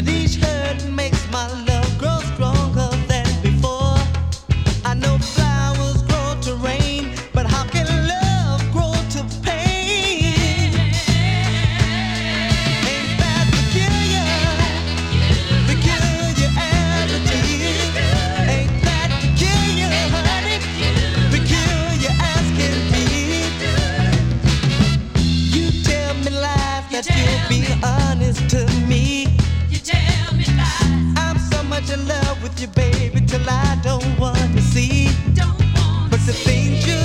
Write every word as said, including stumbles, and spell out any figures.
But each hurt makes my love grow stronger than before. I know flowers grow to rain, but how can love grow to pain? Ain't that peculiar, peculiarity? Ain't that peculiar, honey? Peculiar as can be. You tell me lies that you'll be honest to me. You tell me lies. I'm so much in love with you, baby, till I don't want to see. Don't wanna But the see. things you